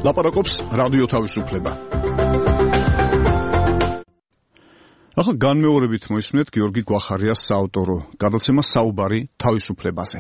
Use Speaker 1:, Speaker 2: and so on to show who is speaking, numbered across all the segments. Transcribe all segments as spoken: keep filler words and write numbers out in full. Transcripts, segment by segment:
Speaker 1: ლაპარაკობს რადიო თავისუფლება. ახლა განმეორებით მოისმენთ გიორგი გვახარიას საავტორო გადაცემა საუბარი თავისუფლებაზე.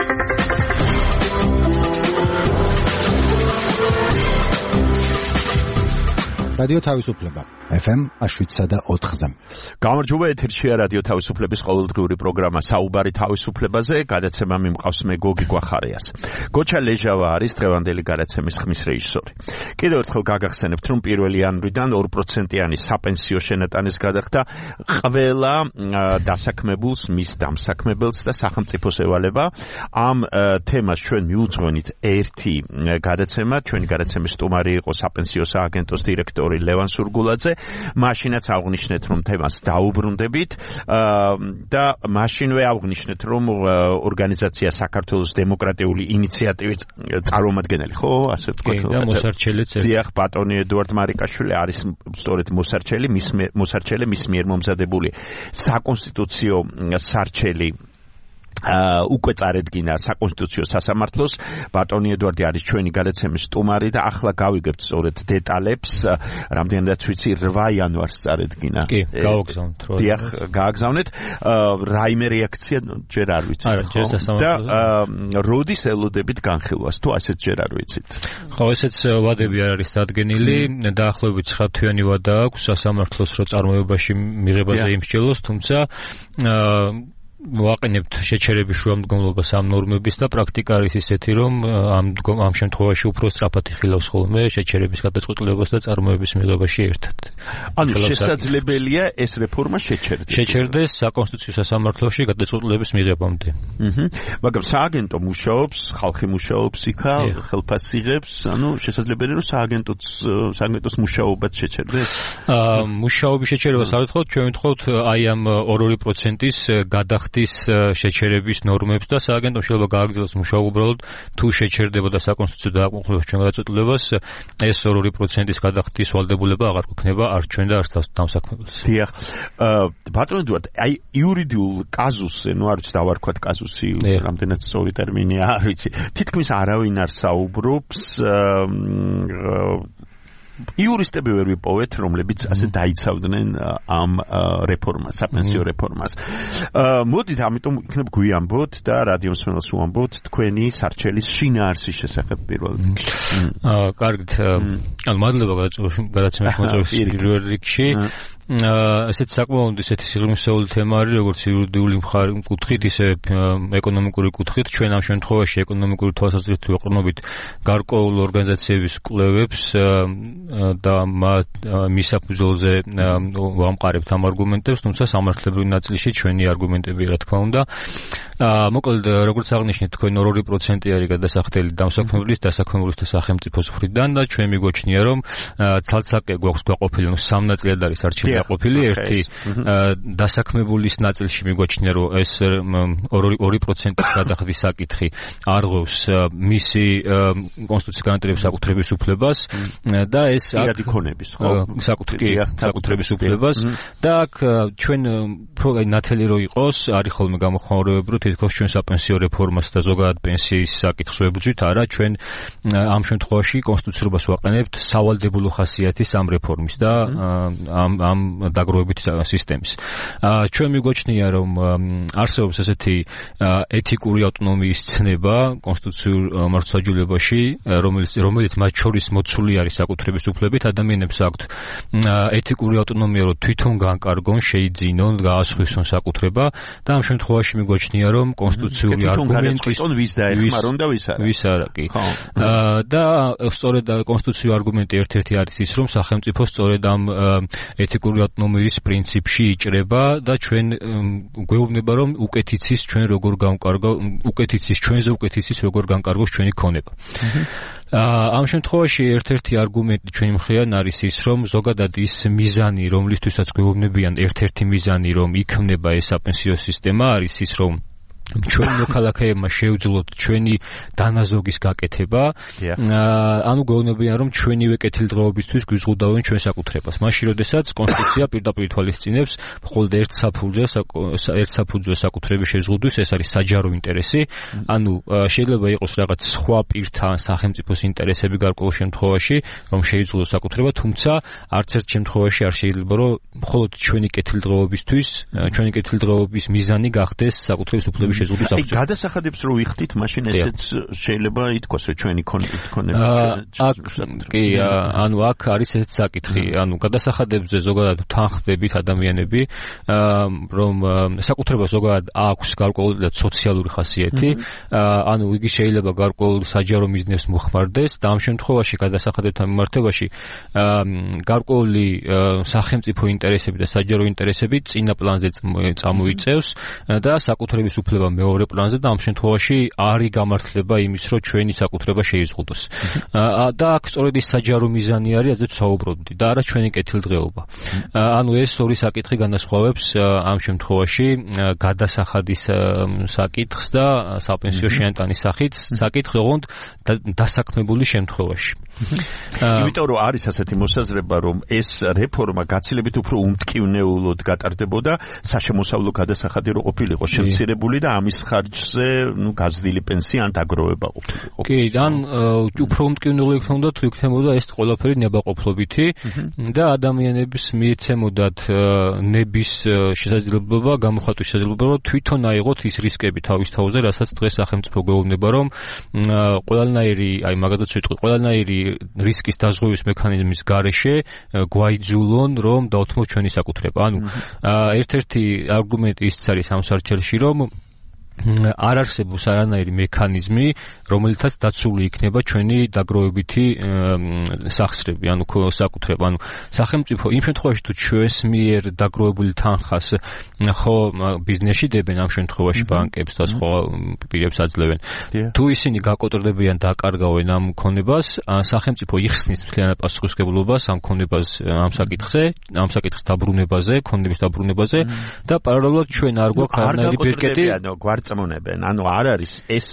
Speaker 2: რადიო თავისუფლება ეფ ემ შვიდსა და ოთხზე.
Speaker 3: გამარჯობა, ეთერშია რადიო თავისუფლების ყოველდღიური პროგრამა საუბარი თავისუფლებაზე. გადაცემა მიმყავს მე გოგი გვახარიას. გოჩა ლეჟავა არის დღევანდელი გადაცემის ხმის რეჟისორი. კიდევ ერთხელ გაგახსენებთ, რომ პირველი იანვრიდან ორ პროცენტიანი საპენსიო შენატანის გადახდა ყველა დასაქმებულს, მის დამსაქმებელს და სახელმწიფოს ევალება. ამ თემას ჩვენ მიუძღვენით ერთი გადაცემა. ჩვენი გადაცემის სტუმარი იყო საპენსიო სააგენტოს დირექტორი ლევან სურგულაძე. მაშინაც აღვნიშნეთ, რომ თემას დაუბრუნდებით და მაშინვე აღვნიშნეთ, რომ ორგანიზაცია საქართველოს დემოკრატიული ინიციატივის წარმომადგენელი, ხო, ასე ვთქვათ.
Speaker 4: და მოსარჩელიც.
Speaker 3: დიახ, ბატონი ედუარდ მარიკაშვილი არის სწორედ მოსარჩელი, მის მოსარჩელი მის მიერ მომზადებული საკონსტიტუციო სარჩელი უკვე წარედგინა საკონსტიტუციო სასამართლოს. ბატონი ედუარდი არის ჩვენი გადაცემის სტუმარი და ახლა გავიგებთ სწორედ დეტალებს. რამდენადაც ვიცი, რვა იანვარს წარედგინა.
Speaker 4: კი, გავაგზავნეთ.
Speaker 3: დიახ, გააგზავნეთ. რაიმე რეაქცია ჯერ არ ვიცით.
Speaker 4: არა, ჯერ სასამართლოზე.
Speaker 3: და როდის ელოდებით განხილვას, თუ ასეც ჯერ არ ვიცით.
Speaker 4: ხო, ესეც ვადები არ არის დადგენილი. დაახლოებით ცხრა თვიანი ვადა აქვს სასამართლოს, რომ წარმოებაში მიღებაზე იმსჯელოს, თუმცა ვაყენებთ შეჩერების შუამდგომლობას ამ ნორმების და პრაქტიკა არის ისეთი, რომ ამ ამ შემთხვევაში უფრო სწრაფად იხილავს ხოლმე შეჩერების გადაწყვეტილებას და წარმოების მიღებაში ერთად.
Speaker 3: ანუ შესაძლებელია ეს რეფორმა შეჩერდეს.
Speaker 4: შეჩერდეს საკონსტიტუციო სასამართლოში გადაწყვეტილების მიღებამდე.
Speaker 3: აჰა. მაგრამ სააგენტო მუშაობს, ხალხი მუშაობს იქა, ხელფასს იღებს, ანუ შესაძლებელია რომ სააგენტოც სააგენტოს მუშაობაც შეჩერდეს.
Speaker 4: აა მუშაობის შეჩერებას არ ვთხოვთ, ჩვენ ვთხოვთ აი ამ ორი პროცენტის გადახ ის შეჩერების ნორმებს და სააგენტომ შეიძლება გააგრძელოს მუშაობა უბრალოდ თუ შეჩერდება და საკონსტიტუციო დააკმაყოფილებს ჩვენ გადაწყვეტილებას ეს ორი პროცენტის გადახდის ვალდებულება აღარ გვექნება არ ჩვენ და არც დამსაქმებელს.
Speaker 3: დიახ. ბატონო ედუარდ, აი იურიდიულ კაზუსზე, ნუ არ ვიცი დავარქვათ კაზუსი, რამდენად სწორი ტერმინია, არ ვიცი. თითქმის არავინ არ საუბრობს იურისტები ვერ ვიპოვეთ, რომლებიც ასე დაიცავდნენ ამ რეფორმას, საპენსიო რეფორმას. მოდით, ამიტომ იქნებ გვიამბოთ და რადიო მსმენელს უამბოთ თქვენი სარჩელის შინაარსის შესახებ პირველ რიგში.
Speaker 4: აა, კარგით. ანუ მადლობა გადაცემის მოწვევის პირველ რიგში. ესეც საკმაოდ ისეთი სიღრმისეული თემა არის, როგორც იურიდიული კუთხით, ისე ეკონომიკური კუთხით. ჩვენ ამ შემთხვევაში ეკონომიკური თვალსაზრისით ვეყრდნობით გარკვეულ ორგანიზაციების კვლევებს და მის საფუძველზე ვამყარებთ ამ არგუმენტებს, თუმცა სამართლებრივ ნაწილში ჩვენი არგუმენტები, რა თქმა უნდა. მოკლედ, როგორც აღნიშნეთ, თქვენ ორი პროცენტი არის გადასახდელი დამსაქმებლის, დასაქმებულის და სახელმწიფოს მხრიდან და ჩვენ მიგვაჩნია, რომ ცალ-ცალკე გვაქვს გაყოფილი, ნუ სამ ნაწილად არის არჩევანი ყოფილი. ერთი დასაქმებულის ნაწილში მიგვაჩნია, რომ ეს ორი პროცენტის გადახდის საკითხი არღვევს მისი კონსტიტუციის განაწილების საკუთრების უფლებას და ეს
Speaker 3: პირადი ქონების, ხო?
Speaker 4: საკუთრების უფლებას და აქ ჩვენ უფრო ნათელი რო იყოს, არის ხოლმე გამოხმაურებები, რომ თითქოს ჩვენ საპენსიო რეფორმას და ზოგადად პენსიის საკითხს ვებრძვით, არა, ჩვენ ამ შემთხვევაში კონსტიტუციურობას ვაყენებთ სავალდებულო ხასიათის ამ რეფორმის და ამ ამ დაგროვებით სისტემის. ჩვენ მიგვაჩნია, რომ არსებობს ესეთი ეთიკური ავტონომიის ცნება კონსტიტუციურ მართლმსაჯულებაში, რომელიც რომელიც მათ შორის მოცული არის საკუთრების უფლებით. ადამიანებს აქვთ ეთიკური ავტონომია, რომ თვითონ განკარგონ, შეიძინონ, გაასხვისონ საკუთრება და ამ შემთხვევაში მიგვაჩნია, რომ კონსტიტუციური არგუმენტის
Speaker 3: ვის დაეხმარონ და ვის არა.
Speaker 4: ვის არა, კი. და სწორედ კონსტიტუციური არგუმენტი ერთ-ერთი არის ის, რომ სახელმწიფო სწორედ ამ ეთიკური ავტონომიის პრინციპში იჭრება და ჩვენ გვეუბნება, რომ უკეთიცის ჩვენ როგორ განკარგო, უკეთიცის ჩვენზე უკეთიცის როგორ განკარგოს ჩვენი ქონება. ამ შემთხვევაში ერთ-ერთი არგუმენტი ჩვენი მხრიდან არის ის, რომ ზოგადად ის მიზანი, რომლისთვისაც გვეუბნებიან, ერთ-ერთი მიზანი, რომ იქმნება ეს საპენსიო სისტემა, არის ის, რომ ჩვენი მოქალაქეებმა შეუძლოთ ჩვენი დანაზოგის გაკეთება. ანუ გვეუბნებიან, რომ ჩვენივე კეთილდღეობისთვის გვიზღუდავენ ჩვენ საკუთრებას. მაშინ, როდესაც კონსტიტუცია პირდაპირ ითვალისწინებს მხოლოდ ერთ საფუძვლზე, ერთ საფუძვლზე საკუთრების შეზღუდვის, ეს არის საჯარო ინტერესი. ანუ შეიძლება იყოს რაღაც სხვა პირთა ან სახელმწიფოს ინტერესები გარკვეულ შემთხვევაში, რომ შეიძულოს საკუთრება, თუმცა არც ერთ შემთხვევაში არ შეიძლება, რომ მხოლოდ ჩვენი კეთილდღეობისთვის, ჩვენი კეთილდღეობის მიზანი გახდეს საკუთრების უფლების შეზღუდვის საფუძველი.
Speaker 3: გადასახადებს რო ვიხდით, მაშინ ესეც შეიძლება ითქვას, რომ ჩვენი ქონები.
Speaker 4: კი, ანუ აქ არის ესეც საკითხი. ანუ გადასახადებზე ზოგადად თანხმდებით ადამიანები, რომ საკუთრება ზოგადად აქვს გარკვეული სოციალური ხასიათი, ანუ იგი შეიძლება გარკვეულ საჯარო მიზნებს მოხმარდეს და ამ შემთხვევაში გადასახადებთან მიმართებაში გარკვეული სახელმწიფო ინტერესები და საჯარო ინტერესები წინა პლანზე წამოიწევს და საკუთრების უფლება მეორე პლანზე და ამ შემთხვევაში არ გამართლება იმის, რომ ჩვენი საკუთრება შეიზღუდოს. და აქ სწორედ ის საჯარო მიზანი არის, რაზეც საუბრობდი და არა ჩვენი კეთილდღეობა. ანუ ეს ორი საკითხი განასხვავებს ამ შემთხვევაში გადასახადის საკითხს და საპენსიო შეანტანის საკითხს, ოღონდ დასაქმებული შემთხვევაში.
Speaker 3: იმიტომ რომ არის ასეთი მოსაზრება, რომ ეს რეფორმა გაცილებით უფრო უმტკივნეულოდ გატარდებოდა, საშემოსავლო გადასახადი რო ყოფილიყო შემცირებული და ამის ხარჯზე, ნუ გაზრდილი პენსია ან დაგროვება ყოფილიყო.
Speaker 4: კი, ან უფრო უმტკივნეული იქნებოდა თუ იქნებოდა ეს ყველაფერი ნებაყოფლობითი და ადამიანებს მიეცემოდათ ნების შესაძლებლობა, გამოხატვის შესაძლებლობა, რომ თვითონ აიღოთ ის რისკები თავის თავზე, რასაც დღეს სახელმწიფო გვეუბნება, რომ ყველანაირი, აი მაგალითად ვიტყვი, ყველანაირი რისკის დაზღვევის მექანიზმის გარეშე გვაიძულონ, რომ დავთმოთ ჩვენი საკუთრება. ანუ ერთ-ერთი არგუმენტი ის არის ამ სარჩელში, რომ არ არსებობს არანაირი მექანიზმი, რომელიცაც დაცული იქნება ჩვენი დაგროვებითი სახსრები, ანუ საკუთრება. ანუ სახელმწიფო იმ შემთხვევაში თუ ჩვენს მიერ დაგროვებული თანხას ხო ბიზნესში დებენ, ამ შემთხვევაში ბანკებს და სხვა პირებს აძლევენ. თუ ისინი გაკოტრდებიან და აკარგავენ ამ ქონებას, სახელმწიფო იხსნის მთლიანად პასუხისმგებლობას ამ ქონებას, ამ საკითხზე, ამ საკითხის დაბრუნებაზე, ქონების დაბრუნებაზე და პარალელურად ჩვენ არ გვაქვს არანაირი პირკეტი
Speaker 3: წამონებენ. ანუ არ არის ეს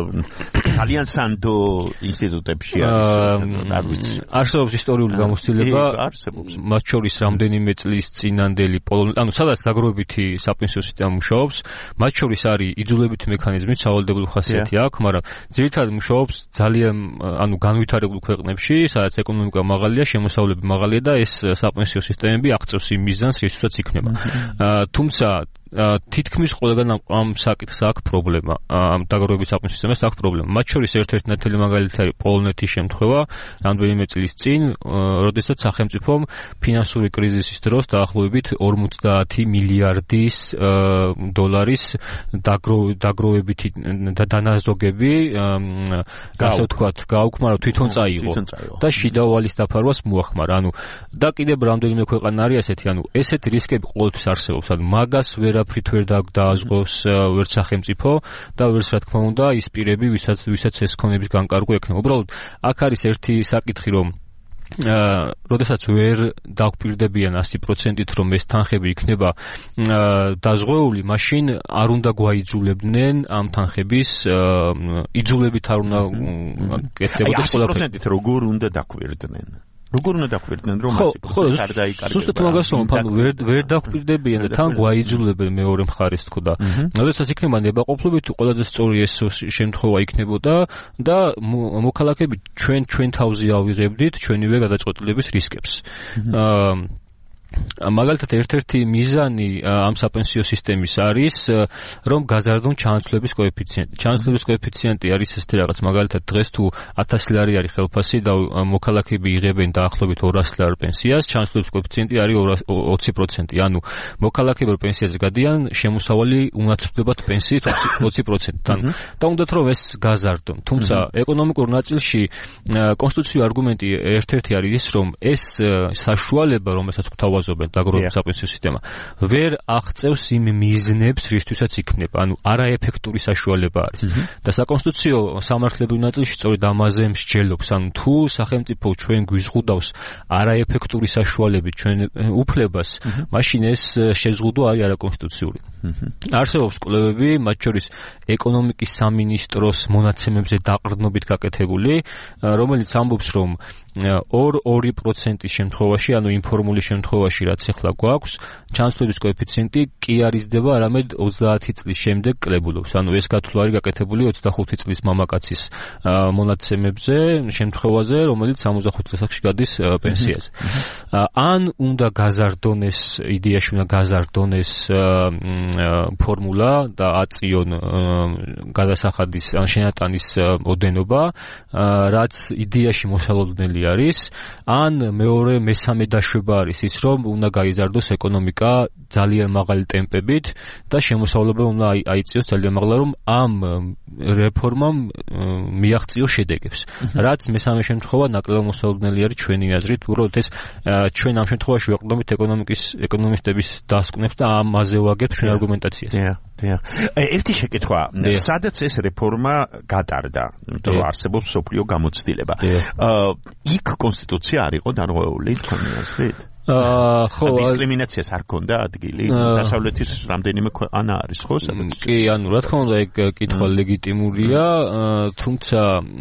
Speaker 3: ძალიან სანდო ინსტიტუტებში არის.
Speaker 4: არსებობს ისტორიული გამოცდილება, მათ შორის რამდენიმე წლის წინანდელი პოლონეთი, ანუ სადაც დაგროვებითი საპენსიო სისტემა მუშაობს, მათ შორის არის იძულებითი მექანიზმი, სავალდებულო ხასიათი აქვს, მაგრამ ძირითადად მუშაობს ძალიან, ანუ განვითარებულ ქვეყნებში, სადაც ეკონომიკა მაღალია, შემოსავლები მაღალია და ეს საპენსიო სისტემები აღწევს იმ მიზანს, რისთვისაც იქნება. თუმცა თითქმის ყველგან ამ საკითხს აქვს პრობლემა, ამ დაგროვების საპენსიო სისტემას აქვს პრობლემა. მათ შორის ერთ-ერთი ნათელი მაგალითი არის პოლონეთის შემთხვევა, რამდენიმე წლის წინ, როდესაც სახელმწიფომ ფინანსური კრიზისის დროს დაახლოებით ორმოცდაათი მილიარდის დოლარის დაგროვებითი და დანაზოგები, ასე ვთქვათ, გააუქმარა, თვითონ წაიღო და შიდა ვალის დაფარვას მოახმარა. ანუ და კიდევ რამდენიმე ქვეყანა არის ასეთი, ანუ ესეთი რისკები ყოველთვის არსებობს, ანუ მაგას ვერ ფრით ვერ დააზღვევს ვერც სახელმწიფო და ვერც რა თქმა უნდა ის პირები, ვისაც ვისაც ეს ქონების განკარგვა ექნება. უბრალოდ აქ არის ერთი საკითხი, რომ როდესაც ვერ დაგვპირდებიან ასი პროცენტით, რომ ეს თანხები იქნება დაზღვეული, მაშინ არ უნდა გვაიძულებდნენ ამ თანხების იძულებით არ უნდა კეთდებოდეს
Speaker 3: ყველაფერი. ასი პროცენტით როგორ უნდა დაგვპირდნენ? როგორ უნდა დაგვირდნენ, რომ
Speaker 4: ასე არ დაიკარგება? ზუსტად მაგას ვამბობ, ანუ ვერ ვერ დაგვპირდებიან და თან გვაიძულებენ მეორე მხარეს თქო და როდესაც იქნება ნებაყოფლობით, ყველაზე სწორი ეს შემთხვევა იქნებოდა და მოქალაქეები ჩვენ ჩვენ თავზე ავიღებდით ჩვენივე გადაწყვეტილების რისკებს. მაგალითად ერთ-ერთი მიზანი ამ საპენსიო სისტემის არის, რომ გაზარდონ ჩანაცვლების კოეფიციენტი. ჩანაცვლების კოეფიციენტი არის ესეთი რაღაც, მაგალითად დღეს თუ ათასი ლარი არის ხელფასი და მოქალაქეები იღებენ დაახლოებით ორასი ლარ პენსიას, ჩანაცვლების კოეფიციენტი არის ოცი პროცენტი. ანუ მოქალაქეები პენსიაზე გადიან, შემოსავალი უნაცვლებად პენსიით ოცი პროცენტით. ანუ და უნდათ რომ ეს გაზარდონ. თუმცა ეკონომიკურ ნაწილში კონსტიტუციური არგუმენტი ერთ-ერთი არის ის, რომ ეს საშუალება, რომელსაც გვთავაზობთ სთავაზობენ დაგროვების საპენსიო სისტემა ვერ აღწევს იმ მიზნებს რისთვისაც იქნება ანუ არაეფექტური საშუალება არის და საკონსტიტუციო სამართლებრივ ნაწილში სწორედ ამაზე მსჯელობს ანუ თუ სახელმწიფო ჩვენ გვიზღუდავს არაეფექტური საშუალებით ჩვენ უფლებას მაშინ ეს შეზღუდვა არის არაკონსტიტუციური არსებობს კვლევები მათ შორის ეკონომიკის სამინისტროს მონაცემებზე დაყრდნობით გაკეთებული რომელიც ამბობს რომ ორ პროცენტის შემთხვევაში ანუ იმ ფორმულის შემთხვევაში რაც ახლა გვაქვს ჩანსვლების კოეფიციენტი კი არიზდება არამედ ოცდაათი წლის შემდეგ კლებულობს ანუ ეს გათვლა არის გაკეთებული ოცდახუთი წლის მამაკაცის მონაცემებზე შემთხვევაზე რომელიც სამოცდახუთი წელსახში გადის პენსიაზე ან უნდა გაზარდონ ეს იდეაში უნდა გაზარდონ ეს ფორმულა და აწიონ გადასახადის ან შენატანის ოდენობა რაც იდეაში მოსალოდნელი არის ან მეორე მესამე დაშვება არის ის რომ უნდა გაიზარდოს ეკონომიკა ძალიან მაღალი ტემპებით და შემოსავლება უნდა აიწიოს ძალიან მაღლა რომ ამ რეფორმამ მიაღწიოს შედეგებს რაც მესამე შემთხვევა ნაკლებად მოსალოდნელი არის ჩვენი აზრით უბრალოდ ეს ჩვენ ამ შემთხვევაში ვეყრდნობით ეკონომიკის ეკონომისტების დასკვნებს და ამაზე ვაგებთ ჩვენ არგუმენტაციას
Speaker 3: ერთი შეკითხვა სადაც ეს რეფორმა გატარდა იმიტომ რომ არსებობს სოფლიო გამოცდილება იქ კონსტიტუცია არ იყო დარღვეული თქვენი აზრით აა ხო დისკრიმინაციას არ ქონდა ადგილი დასავლეთის რამდენიმე ქვეყანა არის ხო სადაც
Speaker 4: კი ანუ რა თქმა უნდა ეგ კითხვა ლეგიტიმურია თუმცა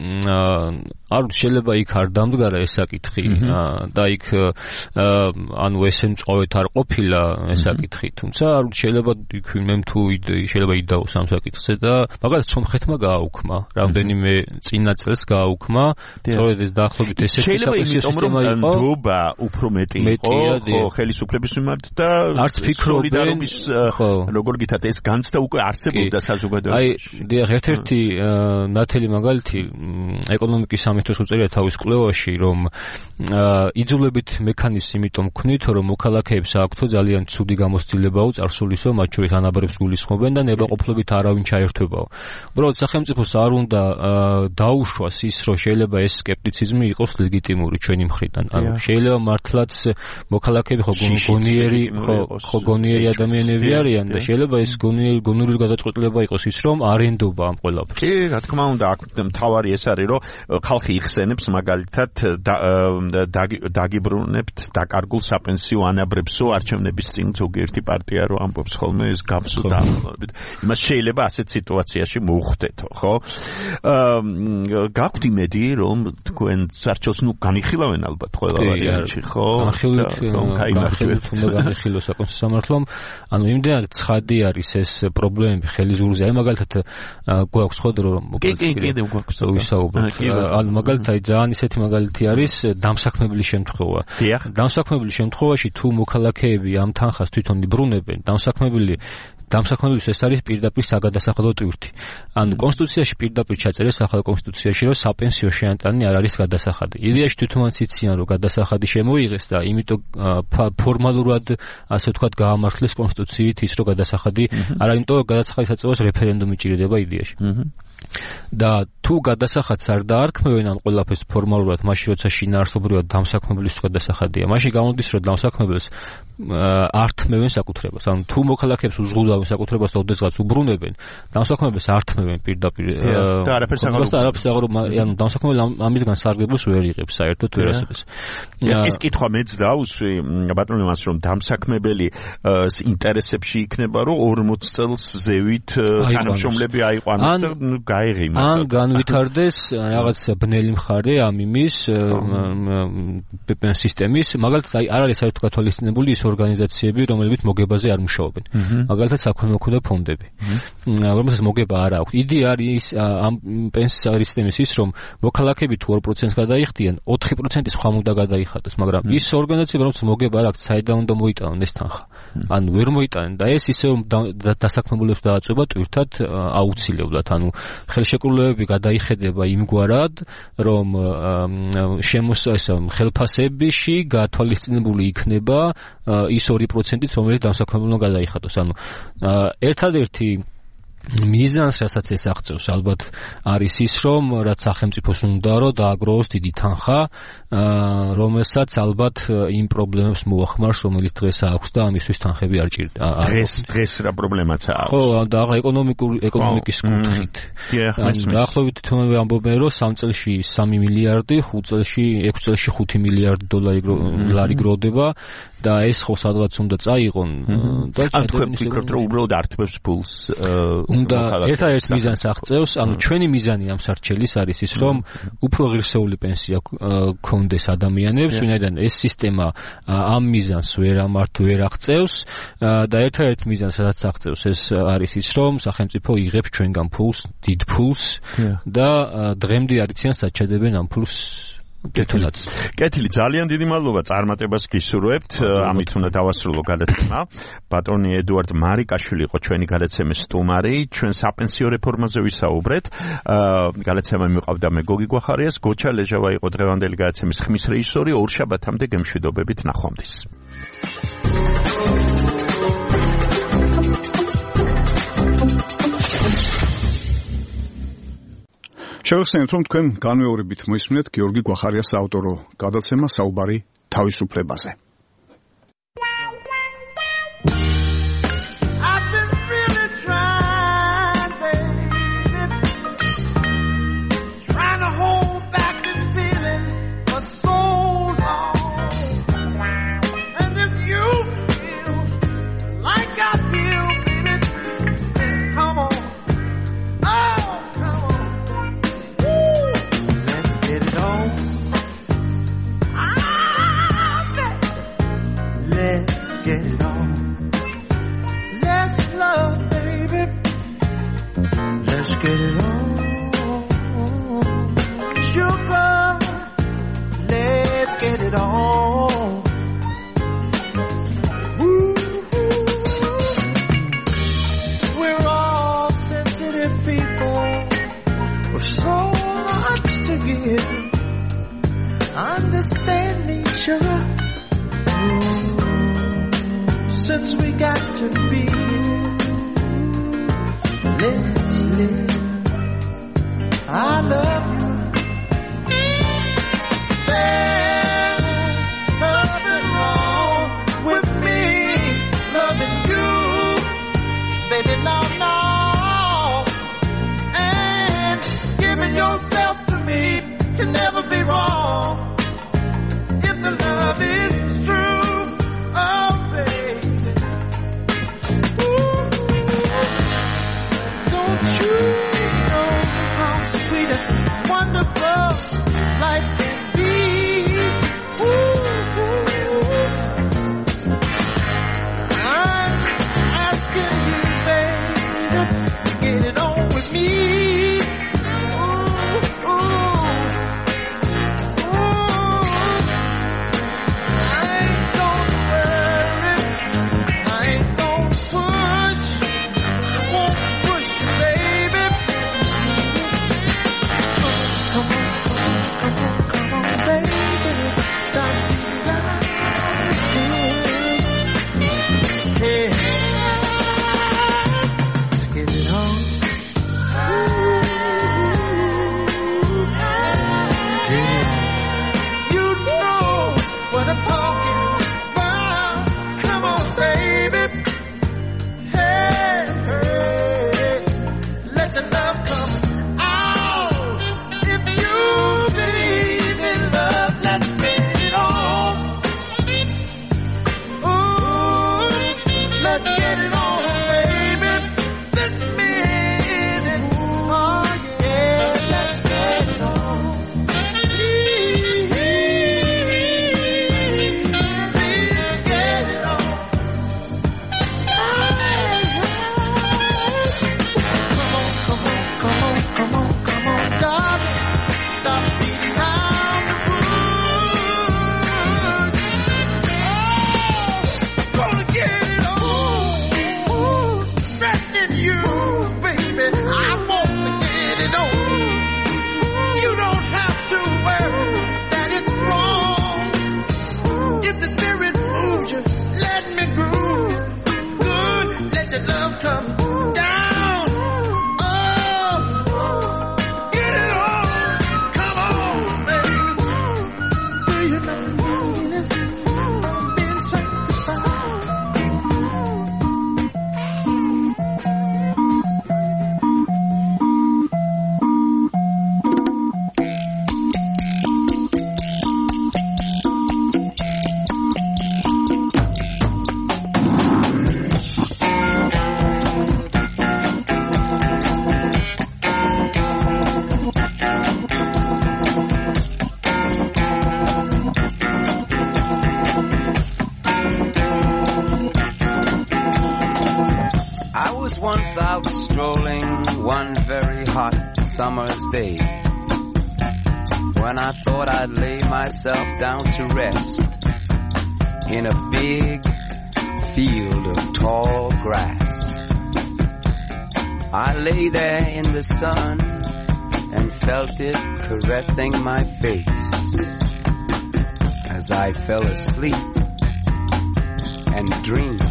Speaker 4: არ შეიძლება იქ არ დამდგარა ეს საკითხი და იქ ანუ ესე მწვავედ არ ყოფილა ეს საკითხი თუმცა არ შეიძლება იქ ვინმემ თუ შეიძლება იდაოს ამ საკითხზე და მაგალითად სომხეთმა გააუქმა რამდენიმე წინა წელს გააუქმა სწორედ ეს დაახლოებით ესეთი
Speaker 3: საპენსიო სისტემა იყო ნდობა უფრო მეტი იყო ხო ხელისუფლების მიმართ და
Speaker 4: არც ფიქრობენ
Speaker 3: როგორ გითხრათ ეს განცდა უკვე არსებობდა საზოგადოებაში
Speaker 4: აი დიახ ერთ-ერთი ნათელი მაგალითი ეკონომიკის სამინისტროს უწერია თავის კვლევაში რომ იძულებით მექანიზმი იმიტომ ვქნით რომ მოქალაქეებს აქვთო ძალიან ცუდი გამოცდილებაო წარსულისო მათ შორის ანაბრებს გულისხმობენ და ნებაყოფლობით არავინ ჩაერთვებაო უბრალოდ სახელმწიფოს არ უნდა დაუშვას ის რომ შეიძლება ეს სკეპტიციზმი იყოს ლეგიტიმური ჩვენი მხრიდან ანუ შეიძლება მართლაც მოქალაქეები ხო გონიერი ხო გონიერი ადამიანები არიან და შეიძლება ეს გონიერი გონური გადაწყვეტილება იყოს ის რომ არ ენდობა ამ ყველაფერს
Speaker 3: კი რა თქმა უნდა აქ მთავარი ეს არის რომ ხალხი იხსენებს მაგალითად დაგიბრუნებთ დაკარგულ საპენსიო ანაბრებსო არჩევნების წინ ზოგიერთი პარტია რო ამბობს ხოლმე ეს გაფსო დაახლოებით იმას შეიძლება ასეთ სიტუაციაში მოუხდეთო ხო გაქვთ იმედი რომ თქვენ სარჩელს ნუ განიხილავენ ალბათ ყველა ვარიანტში ხო
Speaker 4: განხილვით უნდა განიხილოს საკონსტიტუციო სამართლომ ანუ იმდენად ცხადი არის ეს პრობლემები ხელისუფლებაზე აი მაგალითად გვაქვს ხო რომ
Speaker 3: კი კი კიდევ გვაქვს
Speaker 4: ვისაუბროთ ანუ მაგალითად ძალიან ისეთი მაგალითი არის დამსაქმებელი შემთხვევა დამსაქმებელი შემთხვევაში თუ მოქალაქეები ამ თანხას თვითონ იბრუნებენ დამსაქმებელი დამსაქმებლის ეს არის პირდაპირ საგადასახადო ტვირთი. ანუ კონსტიტუციაში პირდაპირ ჩაწერეს ახალ კონსტიტუციაში რომ საპენსიო შეანტანი არ არის გადასახადი. იდეაში თვითონაც იციან რომ გადასახადი შემოიღეს და იმიტომ ფორმალურად ასე ვთქვათ გაამართლეს კონსტიტუციით ის რომ გადასახადი არ არის, იმიტომ რომ გადასახადის აწევას რეფერენდუმი ჭირდება იდეაში. და თუ გადასახადს არ დაარქმევენ ამ ყველაფერს ფორმალურად, მაშინ როცა შინაარსობრივად დამსაქმებლის გადასახადია, მაშინ გამოდის რომ დამსაქმებელს ართმევენ საკუთრებას. ანუ თუ მოქალაქეებს უზღუდავენ საკუთრებას და ოდესღაც უბრუნებენ, დამსაქმებელს ართმევენ პირდაპირ
Speaker 3: და არაფერს
Speaker 4: აღარ ანუ დამსაქმებელი ამისგან სარგებლოს ვერ იღებს, საერთოდ ვერ ასწრებს.
Speaker 3: ეს კითხვა მეც დაუსვი ბატონო მას რომ დამსაქმებელი ინტერესებში იქნება რომ ორმოც წელს ზევით თანამშრომლები აიყვანოს და გაეღიმას.
Speaker 4: ან განვითარდეს რაღაც ბნელი მხარე ამ იმის სისტემის, მაგალითად არ არის საერთოდ გათვალისწინებული ის ორგანიზაციები, რომლებიც მოგებაზე არ მუშაობენ. მაგალითად საქველმოქმედო ფონდები. რომელსაც მოგება არ აქვს. იდეა არის ამ პენსიის სისტემის ის, რომ მოქალაქეები თუ ორ პროცენტს გადაიხდიან, ოთხი პროცენტი სხვა უნდა გადაიხადოს, მაგრამ ის ორგანიზაციები, რომელსაც მოგება არ აქვს, საერთოდ უნდა მოიტანონ ეს თანხა. ანუ ვერ მოიტანენ და ეს ისე დასაქმებულებს დააწובה ტვირთად აუცილებლად. ანუ ხელშეკრულებები გადაიხედება იმგვარად, რომ შემოსა ხელფასებაში გათვალისწინებული იქნება ის ორი პროცენტიც, რომელიც დასაქმებულმა გადაიხადოს. ანუ ერთადერთი მიზანს, რასაც ეს აღწევს, ალბათ არის ის, რომ რაც სახელმწიფოს უნდა რომ დააგროვოს დიდი თანხა, რომელსაც ალბათ იმ პრობლემებს მოახმარს, რომელიც დღეს აქვს და ამისთვის თანხები არ ჭირდა.
Speaker 3: დღეს დღეს რა პრობლემაც აქვს?
Speaker 4: ხო, და აღა ეკონომიკური ეკონომიკის კუთხით. დაახლოებით თუმცა ამბობენ, რომ სამ წელში სამი მილიარდი, ხუთ წელში, ექვსი წელში ხუთი მილიარდი დოლარი გროვდება და ეს ხო სადღაც უნდა წაიღონ და
Speaker 3: ან თქვენ ფიქრობთ, რომ უბრალოდ ართმევს ფულს?
Speaker 4: უნდა ერთ-ერთ მიზანს აღწევს, ანუ ჩვენი მიზანი ამ სარჩელის არის ის, რომ უფრო ღირსეული პენსია გქონდეს ადამიანებს, ვინაიდან ეს სისტემა ამ მიზანს ვერ ამართ ვერ აღწევს და ერთ-ერთ მიზანს რაც აღწევს ეს არის ის, რომ სახელმწიფო იღებს ჩვენგან ფულს, დიდ ფულს და დღემდე არიციან საჩადებენ ამ ფულს კეთილად.
Speaker 3: კეთილი, ძალიან დიდი მადლობა წარმატებას გისურვებთ. ამით უნდა დავასრულო გადაცემა. ბატონი ედუარდ მარიკაშვილი იყო ჩვენი გადაცემის სტუმარი. ჩვენ საპენსიო რეფორმაზე ვისაუბრეთ. გადაცემა მიყავდა მე გოგი გვახარიას, გოჩა ლეჟავა იყო დღევანდელი გადაცემის ხმის რეჟისორი. ორშაბათამდე გემშვიდობებით, ნახვამდის.
Speaker 1: შევხსენებთ, რომ თქვენ განმეორებით მოისმინეთ გიორგი გვახარიას ავტორო გადაცემა საუბარი თავისუფლებაზე.
Speaker 5: Get it on. Let's love, baby. Let's get it on. Sugar, let's get it on. Woo-hoo. We're all sensitive people with so much to give. Understand each other. Since we got to be, let's live. I love you. There's nothing wrong with me loving you, baby. No, no. And giving yourself to me can never be wrong if the love is true. Oh, baby. You know how sweet and wonderful life can be. Ooh, ooh. I'm asking you, baby, to get it on with me. Ooh, ooh, ooh. I ain't gonna worry, I ain't gonna push, I won't push you, baby. Come on, come on, come on, baby. Stop beating down the fears. Hey, let's get it on. Ooh, get it on. You know what I'm talking about. Come on, baby. Hey, hey, let your love come out. If you believe in love, let's get it on. Ooh, let's get it on, baby. This minute, oh yeah, let's get it on. Please, please get it on. Come on, come on, come on, come on, darling. Stop beating down the bush. Oh, gonna get it on. Ooh, threatening you, baby. I want to get it on. You don't have to worry that it's wrong. If the spirit moves you, let me groove. Good, let your love come down.
Speaker 6: was out strolling one very hot summer's day, when I thought I'd lay myself down to rest in a big field of tall grass. I lay there in the sun and felt it caressing my face as I fell asleep and dreamed.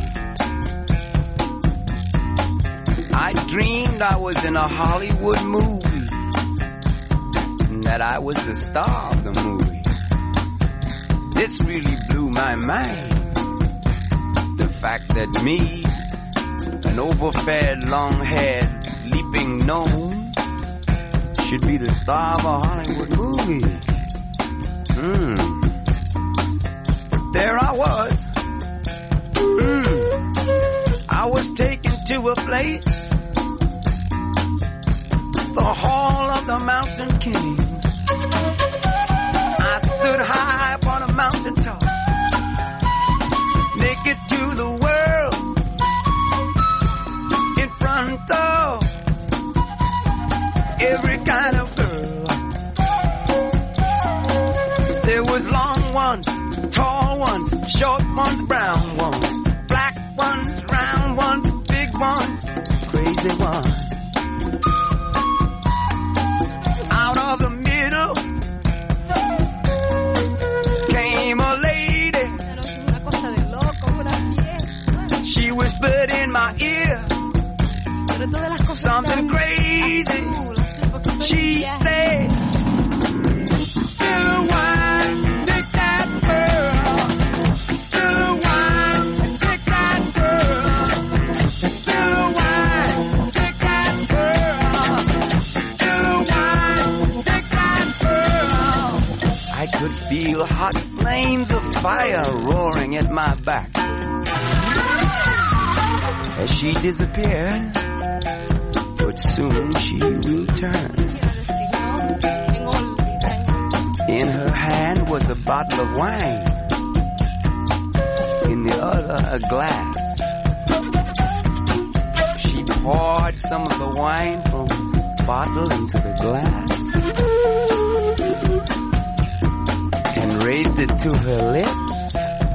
Speaker 6: I dreamed I was in a Hollywood movie, and that I was the star of the movie. This really blew my mind, the fact that me, an overfed, long-haired, leaping gnome, should be the star of a Hollywood movie. Hmm. There I was. Hmm. I was taken to a place, the Hall of the Mountain King. I stood high upon a mountain top, naked to the world, in front of every kind of girl. There was long ones, tall ones, short ones, brown ones, black ones, round ones, big ones, crazy ones. Out of the middle came a lady. She whispered in my ear something crazy. She said, "Still wine, take that girl. Still wine, take that girl. Still wine, take that girl. Still wine, take that girl." I could feel hot flames of fire roaring at my back as she disappeared, but soon she returned. In her hand was a bottle of wine, in the other a glass. She poured some of the wine from the bottle into the glass and raised it to her lips.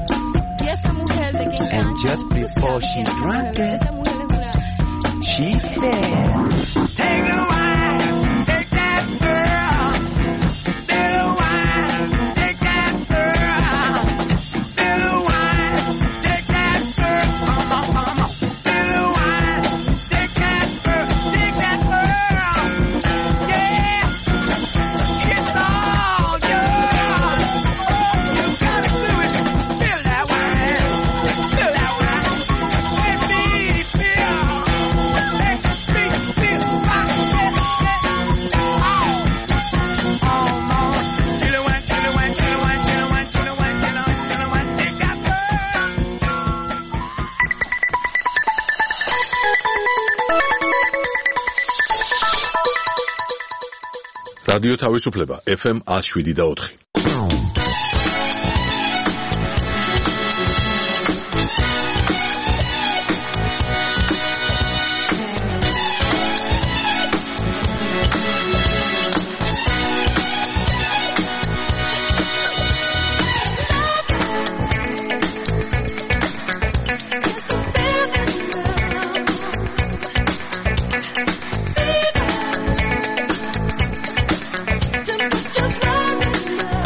Speaker 6: And just before she drank it, she said, "Take the wine, take that girl. Still wine, take that girl. Still wine, take that girl. Come on, come on. Still wine, take that girl, take that girl. Yeah, it's all yours. You gotta do it. Spill that wine, spill that wine. Let me feel. Let me feel my head. Oh, oh, Lord. Till the wine, till the wine, till the wine, till the wine, till the wine, till the wine, till the wine. Take that girl.
Speaker 7: რადიო თავისუფლება ეფ ემ one oh seven და four.
Speaker 5: Just run in love.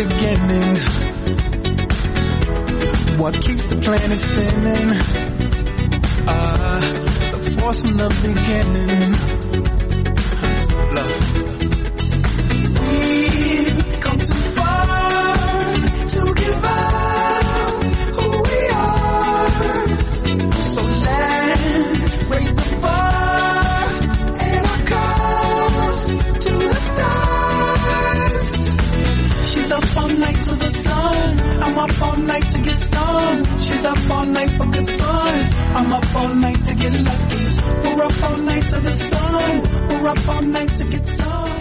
Speaker 5: beginnings. What keeps the planet spinning? Ah, the force from the beginning. Love. We've come too far to give up who we are. So let's raise the bar and our cause to the stars. She's up all night to the sun. I'm up all night to get some. She's up all night for good fun. I'm up all night to get lucky. We're up all night to the sun. We're up all night to get some.